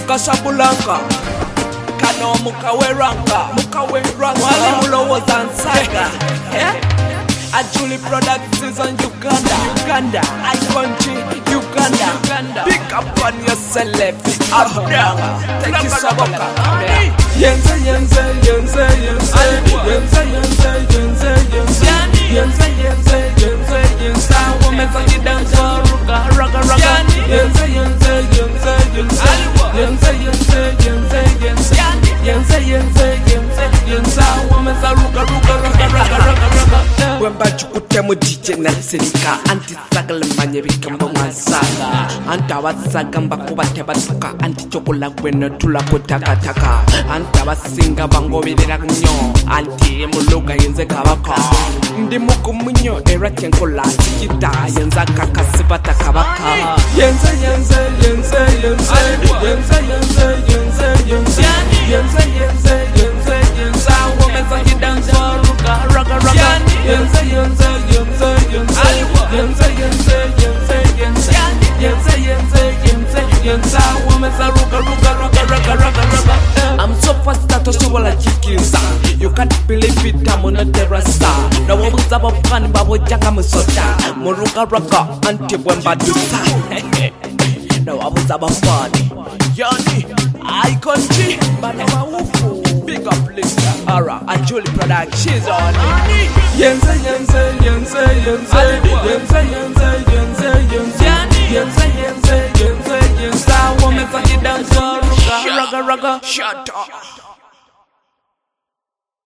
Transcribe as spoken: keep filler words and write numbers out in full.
Casablanca Kano mukaweranga mukaweranga Wali mulowoza nsaga Ajuli Products is on Uganda Uganda Icon G Uganda Uganda Pick up on yourself Abdanga Take you saboka Yenze yenze yenze yenze Yenze yenze yenze yenze Yenze yenze yenze yenze Women on the dance floor Ruga ruga ruga Yenze yenze yenze yenze Yenze yenze yenze yenze Yenze yenze yenze yenze Women on ruga ruga ruga ruga ruga ruga Wemba chukute mu D J Nelsonika Anti sagal manye bikambo masaga Anta wasaga mbakuba tebatuka Anti chokola gwena tula kutaka taka Anta wasinga bango bidira gnyo Anti muluga yenze kabaka Ndi muku munyo era kenkola Tikita yenza kaka sibata kabaka Yenze yenze yenze yenze Yenze yenze yenze yenze Yenze yenze yenze yenze Women on the dance floor ruga ruga ruga Yenze yenze yenze yenze Yenze yenze yenze yenze Yenze yenze yenze yenze Women on ruga ruga ruga ruga ruga ruga I'm so fast that I show like chickens. You can't believe it, I'm on a terrace. Now I was about fun, but what Janga Musota, Moruka Raka, Anti Wemba Dusa. Now I was about fun. Yanni, Icon G, but I'm a woof. Big up, Lisa, Ara, and Julie Product, she's on. Yenze, Yenze, Yenze, Yenze, Yenze, Yenze, Yenze, Yenze, Yenze, Yenze, Yenze, Yenze, woman, fucking dance, raga, raga, shut up.